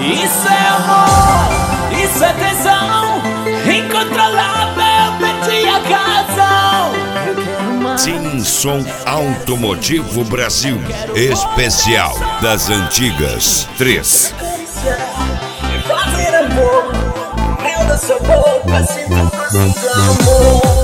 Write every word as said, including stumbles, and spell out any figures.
Isso é amor, isso é tesão incontrolável, pedi a razão. Eu quero mais. Sim, Som Automotivo Brasil, especial das antigas três. Fazer amor, mel da sua boca, sinto o gosto do amor.